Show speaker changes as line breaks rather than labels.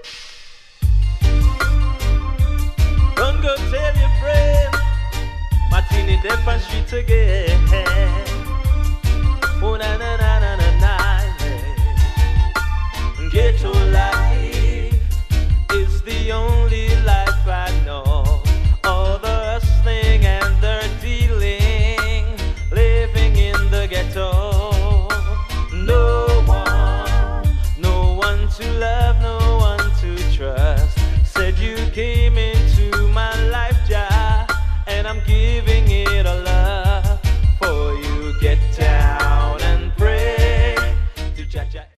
Don't go tell your friend Martini Depa street again.